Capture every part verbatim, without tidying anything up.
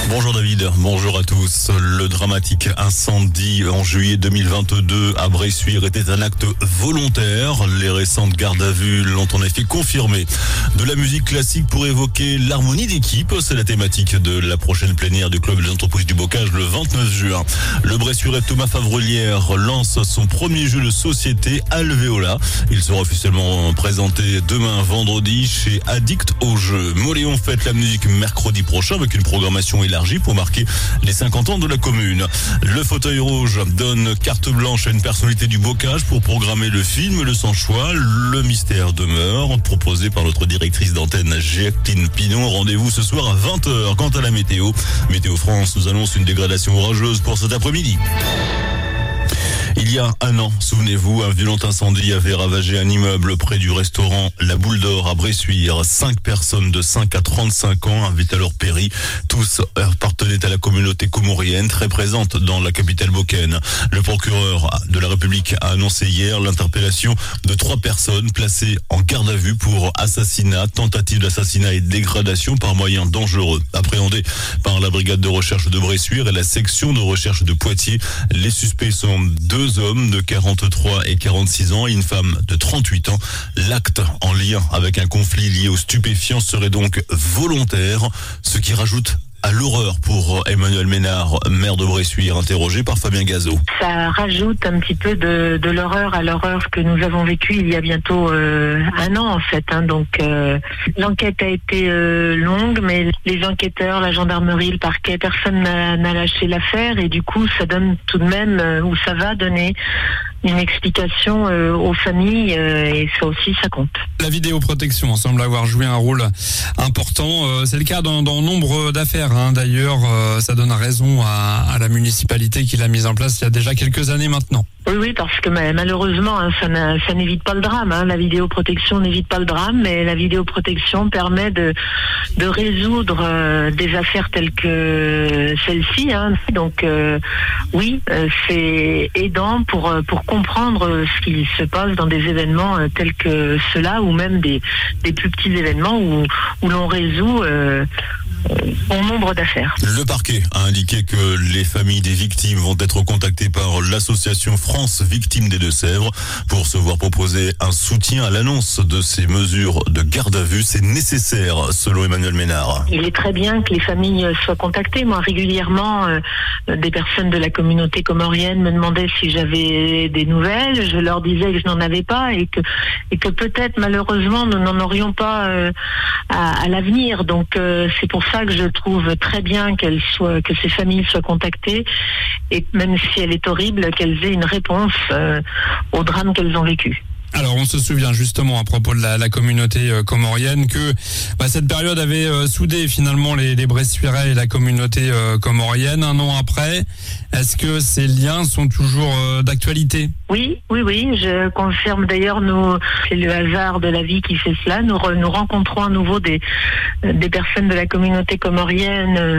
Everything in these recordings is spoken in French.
Bonjour David, bonjour à tous. Le dramatique incendie en juillet deux mille vingt-deux à Bressuire était un acte volontaire. Les récentes gardes à vue l'ont en effet confirmé. De la musique classique pour évoquer l'harmonie d'équipe, c'est la thématique de la prochaine plénière du club des entreprises du bocage le vingt-neuf juin. Le Bressuirais Thomas Favrelière lance son premier jeu de société Alvéola. Il sera officiellement présenté demain vendredi chez Addict au jeu. Moléon fête la musique mercredi prochain avec une programmation élargie pour marquer les cinquante ans de la commune. Le fauteuil rouge donne carte blanche à une personnalité du bocage pour programmer le film Le Sans Choix. Le mystère demeure, proposé par notre directrice d'antenne Jacqueline Pinon. Rendez-vous ce soir à vingt heures. Quant à la météo, Météo France nous annonce une dégradation orageuse pour cet après-midi. Il y a un an, souvenez-vous, un violent incendie avait ravagé un immeuble près du restaurant La Boule d'Or à Bressuire. Cinq personnes de cinq à trente-cinq ans avaient alors péri. Tous appartenaient à la communauté comorienne, très présente dans la capitale boccaine. Le procureur de la République a annoncé hier l'interpellation de trois personnes placées en garde à vue pour assassinat, tentative d'assassinat et dégradation par moyens dangereux. Appréhendés par la brigade de recherche de Bressuire et la section de recherche de Poitiers, les suspects sont deux Deux hommes de quarante-trois et quarante-six ans et une femme de trente-huit ans. L'acte en lien avec un conflit lié aux stupéfiants serait donc volontaire, ce qui rajoute à l'horreur pour Emmanuel Ménard, maire de Bressuire, interrogé par Fabien Gazot. Ça rajoute un petit peu de, de l'horreur à l'horreur que nous avons vécue il y a bientôt euh, un an en fait. Hein. Donc euh, l'enquête a été euh, longue, mais les enquêteurs, la gendarmerie, le parquet, personne n'a, n'a lâché l'affaire et du coup ça donne tout de même, euh, ou ça va donner une explication euh, aux familles euh, et ça aussi ça compte. La vidéoprotection semble avoir joué un rôle important. Euh, c'est le cas dans, dans nombre d'affaires. Hein. D'ailleurs, euh, ça donne raison à, à la municipalité qui l'a mise en place il y a déjà quelques années maintenant. Oui, oui, parce que malheureusement, hein, ça, ça n'évite pas le drame. Hein. La vidéoprotection n'évite pas le drame, mais la vidéoprotection permet de, de résoudre euh, des affaires telles que celle-ci. Hein. Donc, euh, oui, euh, c'est aidant pour pour comprendre ce qui se passe dans des événements euh, tels que ceux-là, ou même des, des plus petits événements où, où l'on résout euh, bon nombre d'affaires. Le parquet a indiqué que les familles des victimes vont être contactées par l'association France Victimes des Deux-Sèvres pour se voir proposer un soutien à l'annonce de ces mesures de garde à vue. C'est nécessaire, selon Emmanuel Ménard. Il est très bien que les familles soient contactées. Moi, régulièrement, euh, des personnes de la communauté comorienne me demandaient si j'avais des nouvelles. Je leur disais que je n'en avais pas et que, et que peut-être, malheureusement, nous n'en aurions pas euh, à, à l'avenir. Donc, euh, c'est pour ça que je trouve très bien qu'elles soient, que ces familles soient contactées et même si elle est horrible, qu'elles aient une réponse euh, au drame qu'elles ont vécu. Alors on se souvient justement à propos de la, la communauté euh, comorienne que bah, cette période avait euh, soudé finalement les, les Bressuirais et la communauté euh, comorienne. Un an après, est-ce que ces liens sont toujours euh, d'actualité ? Oui, oui, oui, je confirme d'ailleurs, nous, c'est le hasard de la vie qui fait cela. Nous, re, nous rencontrons à nouveau des, des personnes de la communauté comorienne euh,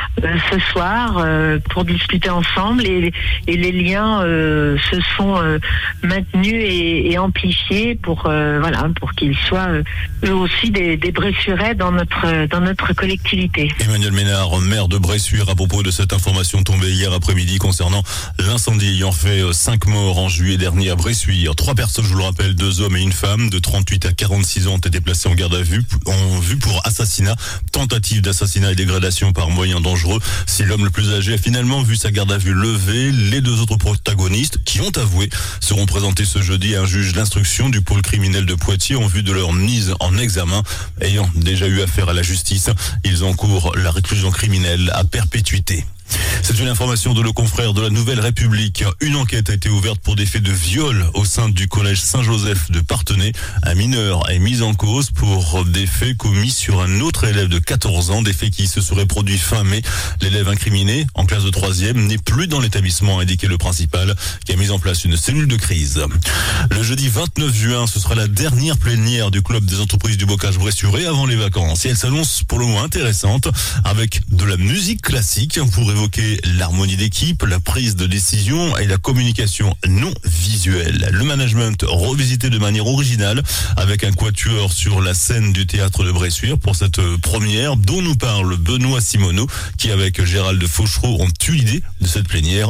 ce soir euh, pour discuter ensemble et, et les liens euh, se sont euh, maintenus et, et amplifiés pour euh, voilà pour qu'ils soient euh, eux aussi des, des Bressuirais dans notre dans notre collectivité. Emmanuel Ménard, maire de Bressuire, à propos de cette information tombée hier après-midi concernant l'incendie ayant fait cinq morts en juillet dernier à Bressuire. Trois personnes, je vous le rappelle, deux hommes et une femme de trente-huit à quarante-six ans ont été placées en garde à vue en vue pour assassinat, tentative d'assassinat et dégradation par moyens dangereux. Si l'homme le plus âgé a finalement vu sa garde à vue levée, les deux autres protagonistes qui ont avoué seront présentés ce jeudi à un juge d'instruction du pôle criminel de Poitiers en vue de leur mise en examen. Ayant déjà eu affaire à la justice, ils encourent la réclusion criminelle à perpétuité. C'est une information de nos confrères de la Nouvelle République. Une enquête a été ouverte pour des faits de viol au sein du collège Saint-Joseph de Parthenay. Un mineur est mis en cause pour des faits commis sur un autre élève de quatorze ans, des faits qui se seraient produits fin mai. L'élève incriminé, en classe de troisième, n'est plus dans l'établissement, a indiqué le principal, qui a mis en place une cellule de crise. Le jeudi vingt-neuf juin, ce sera la dernière plénière du club des entreprises du bocage bressuirais avant les vacances. Et elle s'annonce pour le moins intéressante, avec de la musique classique pour évoquer évoqué l'harmonie d'équipe, la prise de décision et la communication non visuelle. Le management revisité de manière originale avec un quatuor sur la scène du théâtre de Bressuire pour cette première dont nous parle Benoît Simoneau qui avec Gérald Fauchereau ont eu l'idée de cette plénière.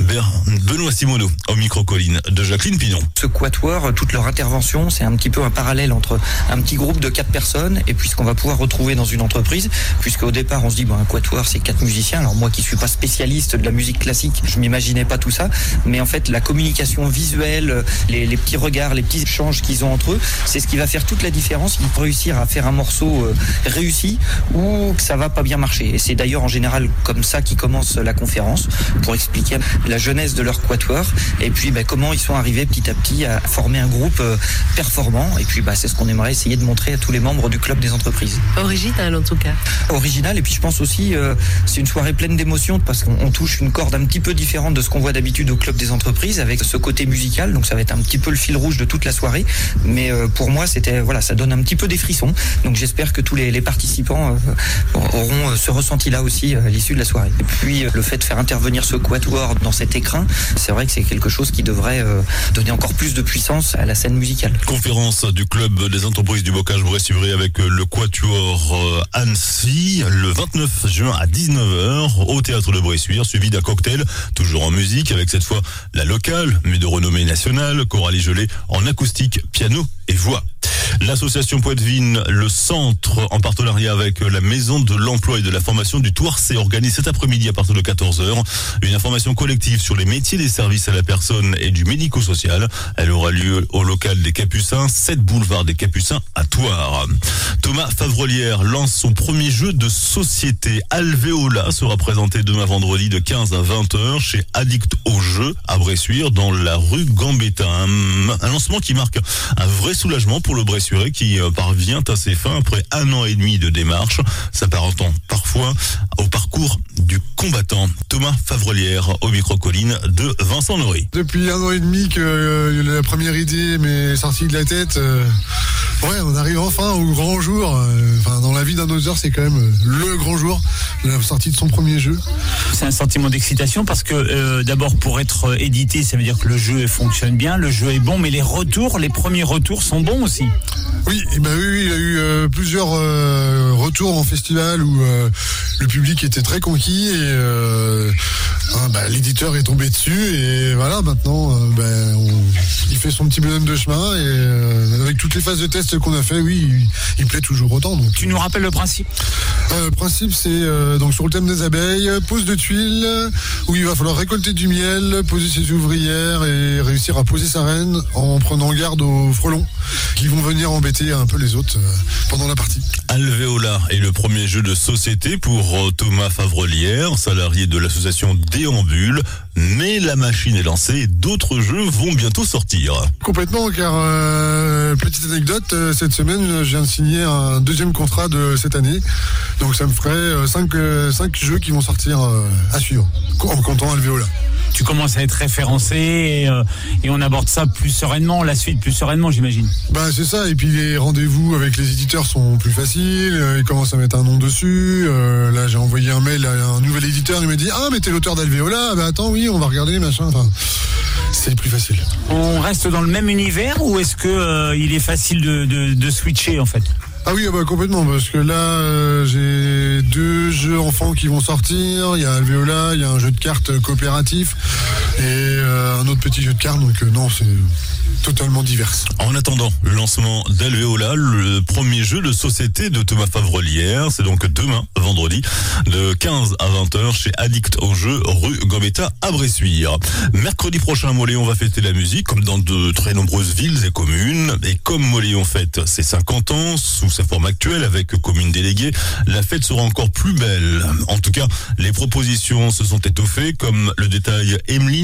Benoît Simoneau au micro-colline de Jacqueline Pignon. Ce quatuor, toute leur intervention, c'est un petit peu un parallèle entre un petit groupe de quatre personnes et puis ce qu'on va pouvoir retrouver dans une entreprise, puisqu'au départ on se dit bon, un quatuor c'est quatre musiciens. Alors moi qui suis pas spécialiste de la musique classique, je m'imaginais pas tout ça, mais en fait la communication visuelle, les, les petits regards, les petits échanges qu'ils ont entre eux, c'est ce qui va faire toute la différence. Ils vont réussir à faire un morceau euh, réussi ou que ça va pas bien marcher. Et c'est d'ailleurs en général comme ça qu'ils commencent la conférence pour expliquer la jeunesse de leur quatuor et puis bah, comment ils sont arrivés petit à petit à former un groupe euh, performant. Et puis bah, c'est ce qu'on aimerait essayer de montrer à tous les membres du club des entreprises. Original en tout cas. Original, et puis je pense aussi euh, c'est une soirée pleine d'émotions parce qu'on on touche une corde un petit peu différente de ce qu'on voit d'habitude au club des entreprises avec ce côté musical, donc ça va être un petit peu le fil rouge de toute la soirée, mais euh, pour moi c'était voilà, ça donne un petit peu des frissons, donc j'espère que tous les, les participants euh, auront euh, ce ressenti là aussi euh, à l'issue de la soirée. Et puis euh, le fait de faire intervenir ce quatuor dans cet écrin, c'est vrai que c'est quelque chose qui devrait euh, donner encore plus de puissance à la scène musicale. Conférence du club des entreprises du Bocage Bressuire avec le quatuor euh, Annecy le vingt-neuf juin à dix-neuf heures au théâtre de Bressuire, suivi d'un cocktail toujours en musique avec cette fois la locale mais de renommée nationale, Coralie Gelé en acoustique, piano et voix. L'association Poitevine, le centre, en partenariat avec la Maison de l'Emploi et de la Formation du Touarçais, organise cet après-midi à partir de quatorze heures une information collective sur les métiers des services à la personne et du médico-social. Elle aura lieu au local des Capucins, sept boulevard des Capucins à Thouars. Thomas Favrelière lance son premier jeu de société. Alvéola sera présenté demain vendredi de quinze à vingt heures chez Addict au jeu à Bressuire dans la rue Gambetta. Un, un lancement qui marque un vrai soulagement pour le Bressuire qui parvient à ses fins après un an et demi de démarche, s'apparentant parfois au parcours du combattant. Thomas Favrelière au micro-colline de Vincent Nory. Depuis un an et demi que euh, la première idée m'est sortie de la tête, euh, ouais, on arrive enfin au grand jour. Euh, enfin, dans la vie d'un auteur, c'est quand même euh, le grand jour, la sortie de son premier jeu. C'est un sentiment d'excitation parce que euh, d'abord pour être euh, édité, ça veut dire que le jeu fonctionne bien, le jeu est bon, mais les retours, les premiers retours sont bons aussi. Oui, et ben oui, il y a eu euh, plusieurs euh, retours en festival où euh, le public était très conquis et euh, hein, bah, l'éditeur est tombé dessus et voilà, maintenant euh, bah, on, il fait son petit bonhomme de chemin et euh, avec toutes les phases de test qu'on a fait, oui, il, il plaît toujours autant. Donc. Tu nous rappelles le principe ? euh, Le principe, c'est euh, donc sur le thème des abeilles, pose de tuiles où il va falloir récolter du miel, poser ses ouvrières et réussir à poser sa reine en prenant garde aux frelons qui vont venir embêter un peu les autres euh, pendant la partie. Alvéola est le premier jeu de société pour Thomas Favrelière, salarié de l'association Déambule, mais la machine est lancée et d'autres jeux vont bientôt sortir. Complètement, car euh, petite anecdote, euh, cette semaine je viens de signer un deuxième contrat de cette année, donc ça me ferait cinq euh, jeux qui vont sortir euh, à suivre, en comptant Alvéola. Tu commences à être référencé et, euh, et on aborde ça plus sereinement, la suite plus sereinement, j'imagine. Bah c'est ça, et puis les rendez-vous avec les éditeurs sont plus faciles, euh, ils commencent à mettre un nom dessus. Euh, là j'ai envoyé un mail à un nouvel éditeur, il m'a dit ah mais t'es l'auteur d'Alvéola, bah attends oui on va regarder machin. Enfin, c'est plus facile. On reste dans le même univers ou est-ce que euh, il est facile de, de, de switcher en fait ? Ah oui, bah complètement, parce que là, euh, j'ai deux jeux enfants qui vont sortir. Il y a Alvéola, il y a un jeu de cartes coopératif et euh, un autre petit jeu de cartes. Donc euh, non, c'est totalement divers. En attendant le lancement d'Alvéola, le premier jeu de société de Thomas Favrelière, c'est donc demain, vendredi, de quinze à vingt heures chez Addict au jeu, rue Gambetta à Bressuire. Mercredi prochain, Moléon va fêter la musique, comme dans de très nombreuses villes et communes. Et comme Moléon fête ses cinquante ans, sous sa forme actuelle, avec commune déléguée, la fête sera encore plus belle. En tout cas, les propositions se sont étoffées, comme le détail Emeline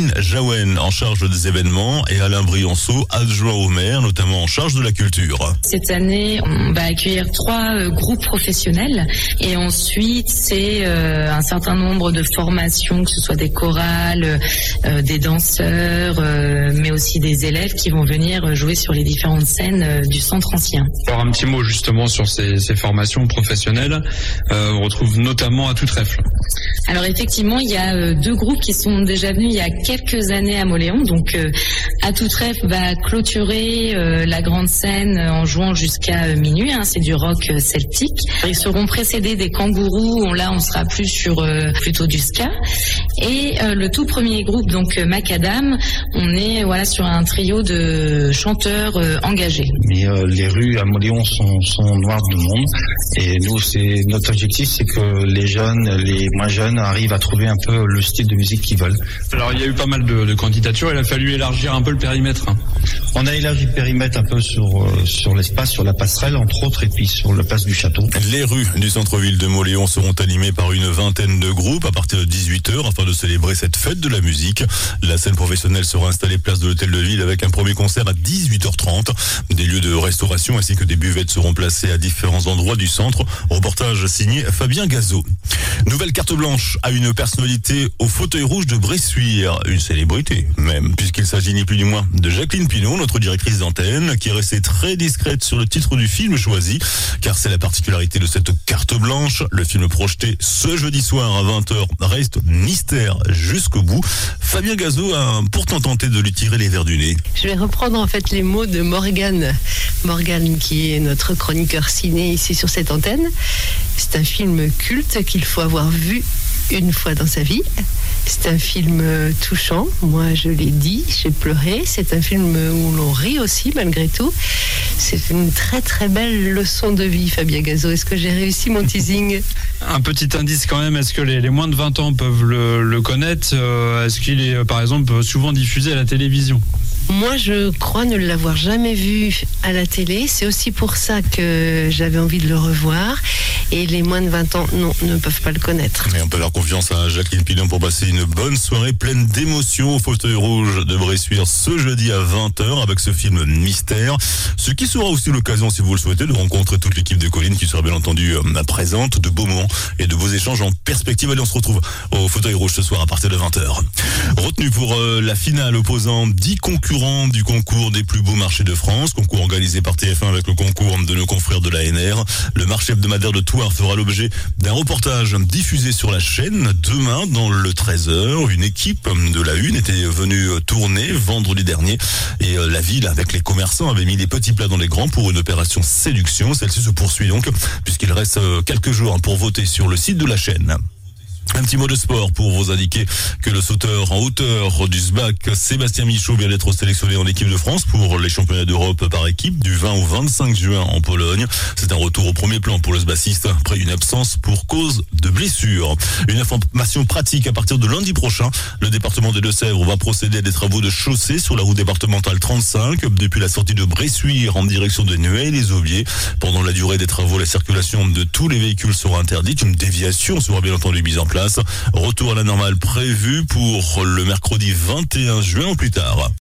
Céline Jaouen en charge des événements et Alain Brianceau, adjoint au maire, notamment en charge de la culture. Cette année, on va accueillir trois euh, groupes professionnels et ensuite c'est euh, un certain nombre de formations, que ce soit des chorales, euh, des danseurs, euh, mais aussi des élèves qui vont venir jouer sur les différentes scènes euh, du centre ancien. Alors un petit mot justement sur ces, ces formations professionnelles, euh, on retrouve notamment à Toutrèfle. Alors effectivement, il y a euh, deux groupes qui sont déjà venus il y a quelques années à Mauléon. Donc euh, à Toutrèfle va clôturer euh, la grande scène en jouant jusqu'à euh, minuit. Hein, c'est du rock euh, celtique. Ils seront précédés des Kangourous. On, là, on sera plus sur euh, plutôt du ska. Et euh, le tout premier groupe, donc euh, Macadam, on est voilà sur un trio de chanteurs euh, engagés. Mais euh, les rues à Mauléon sont, sont noires de monde. Et nous, c'est notre objectif, c'est que les jeunes, les moins jeunes arrivent à trouver un peu le style de musique qu'ils veulent. Alors il y a eu pas mal de, de candidatures, il a fallu élargir un peu le périmètre. Hein. On a élargi le périmètre un peu sur, euh, sur l'espace, sur la passerelle entre autres, et puis sur le place du château. Les rues du centre-ville de Mauléon seront animées par une vingtaine de groupes à partir de dix-huit heures afin de célébrer cette fête de la musique. La scène professionnelle sera installée place de l'Hôtel de Ville avec un premier concert à dix-huit heures trente. Des lieux de restauration ainsi que des buvettes seront placés à différents endroits du centre. Reportage signé Fabien Gazot. Nouvelle carte blanche à une personnalité au fauteuil rouge de Bressuire, une célébrité même, puisqu'il s'agit ni plus ni moins de Jacqueline Pinot, notre directrice d'antenne, qui est restée très discrète sur le titre du film choisi, car c'est la particularité de cette carte blanche. Le film projeté ce jeudi soir à vingt heures reste mystère jusqu'au bout. Fabien Gazot a pourtant tenté de lui tirer les verres du nez. Je vais reprendre en fait les mots de Morgane. Morgane qui est notre chroniqueur ciné ici sur cette antenne. C'est un film culte qu'il faut avoir vu une fois dans sa vie. C'est un film touchant, moi je l'ai dit, j'ai pleuré. C'est un film où l'on rit aussi malgré tout. C'est une très très belle leçon de vie, Fabien Gazot. Est-ce que j'ai réussi mon teasing ? Un petit indice quand même, est-ce que les, les moins de vingt ans peuvent le, le connaître ? euh, Est-ce qu'il est par exemple souvent diffusé à la télévision ? Moi, je crois ne l'avoir jamais vu à la télé. C'est aussi pour ça que j'avais envie de le revoir. Et les moins de vingt ans, non, ne peuvent pas le connaître. Et on peut faire confiance à Jacqueline Pinot pour passer une bonne soirée pleine d'émotions au fauteuil rouge de Bressuire ce jeudi à vingt heures avec ce film Mystère. Ce qui sera aussi l'occasion, si vous le souhaitez, de rencontrer toute l'équipe de Collines qui sera bien entendu euh, présente, de beaux moments et de beaux échanges en perspective. Allez, on se retrouve au fauteuil rouge ce soir à partir de vingt heures. Retenu pour euh, la finale opposant dix concurrents du concours des plus beaux marchés de France, concours organisé par T F un avec le concours de nos confrères de l'A N R. Le marché hebdomadaire de Thouars fera l'objet d'un reportage diffusé sur la chaîne demain dans le treize heures. Une équipe de la Une était venue tourner vendredi dernier et la ville avec les commerçants avait mis les petits plats dans les grands pour une opération séduction. Celle-ci se poursuit donc puisqu'il reste quelques jours pour voter sur le site de la chaîne. Un petit mot de sport pour vous indiquer que le sauteur en hauteur du S B A C, Sébastien Michaud, vient d'être sélectionné en équipe de France pour les championnats d'Europe par équipe du vingt au vingt-cinq juin en Pologne. C'est un retour au premier plan pour le SBACiste après une absence pour cause de blessure. Une information pratique à partir de lundi prochain. Le département des Deux-Sèvres va procéder à des travaux de chaussée sur la route départementale trente-cinq depuis la sortie de Bressuire en direction de Nueil-les-Aubiers. Pendant la durée des travaux, la circulation de tous les véhicules sera interdite. Une déviation sera bien entendu mise en place. Retour à la normale prévu pour le mercredi vingt et un juin ou plus tard.